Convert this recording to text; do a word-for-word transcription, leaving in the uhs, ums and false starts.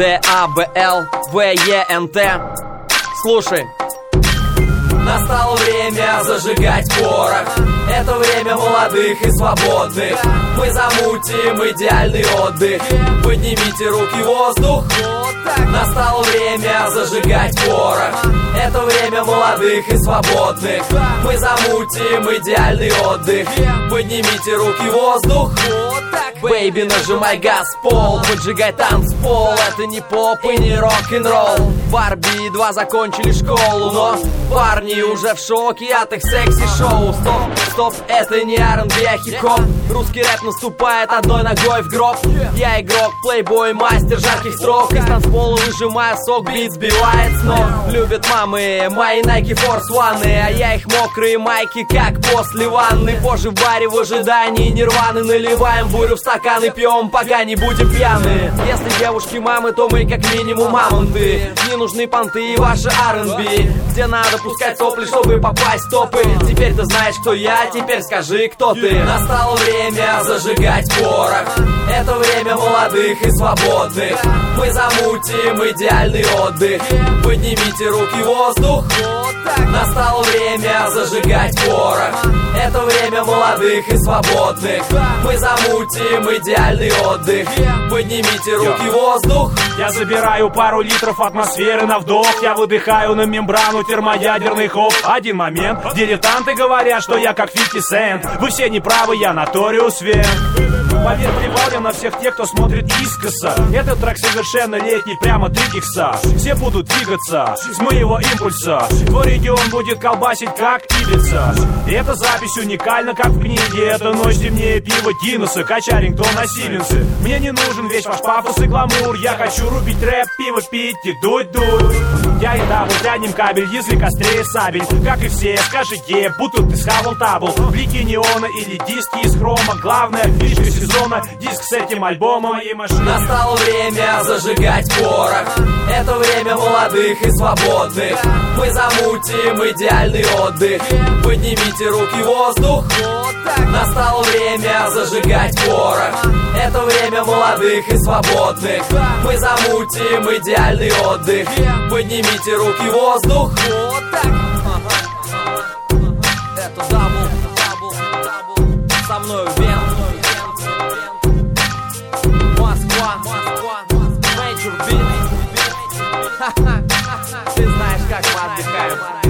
Д А Б Л В Е Н Т. Слушай. Настало время зажигать порох. Это время молодых и свободных. Мы замутим идеальный отдых. Поднимите руки в воздух. Настало время зажигать порох. Это время молодых и свободных. Мы замутим идеальный отдых. Поднимите руки в воздух. Бэйби, нажимай газ, пол, поджигай танцпол. Это не поп и не рок-н-ролл. Барби едва закончили школу, но парни уже в шоке от их секси-шоу. Стоп, стоп, это не ар энд би, а хип-хоп. Русский рэп наступает одной ногой в гроб. Я игрок, плейбой, мастер жарких строк. Из танцпола выжимая сок, бит сбивает с ног. Любят мамы мои Nike Force One, а я их мокрые майки, как после ванны. Позже в баре в ожидании нирваны наливаем бурю в стаканы, пьем, пока не будем пьяны. Если девушки мамы, то мы как минимум мамонты. Не нужны понты и ваши ар энд би, где надо пускать сопли, чтобы попасть в топы. Теперь ты знаешь, кто я, теперь скажи, кто ты. Настало время зажигать порох. Это время молодых и свободных. Мы замутим идеальный отдых. Поднимите руки в воздух. Настало время зажигать порох. Это время молодых и свободных. Мы замутим идеальный отдых. Поднимите руки в воздух. Я забираю пару литров атмосферы на вдох. Я выдыхаю на мембрану термоядерный хоп. Один момент, дилетанты говорят, что я как фифти сент. Вы все неправы, я Notorious Вен. Поверь, плевал я на всех тех, кто смотрит искоса. Этот трек совершеннолетний, прямо три икса. Все будут двигаться с моего импульса. Твой регион будет колбасить, как Ибица. И эта запись уникальна, как в книге. Эта ночь темнее пива Гиннесса, Качарингтон на Сименсе. Мне не нужен весь ваш пафос и гламур. Я хочу рубить рэп, пиво пить и дуть-дуть. Я и дабл, тянем кабель, язык острее сабель. Как и все, скажи е, будто ты схавал табл. Блики неона или диски из хрома. Главная фишка сезона, диск с этим альбомом и машиной. Настало время зажигать порох. Это время молодых и свободных. Мы замутим идеальный отдых. Поднимите руки в воздух. Настало время зажигать порох. Это время молодых и свободных. Мы замутим идеальный отдых. Поднимите руки в воздух. Это дабл, дабл, дабл. Со мною Вен. Москва, Москва, Major Beat. Ты знаешь, как мы отдыхаем.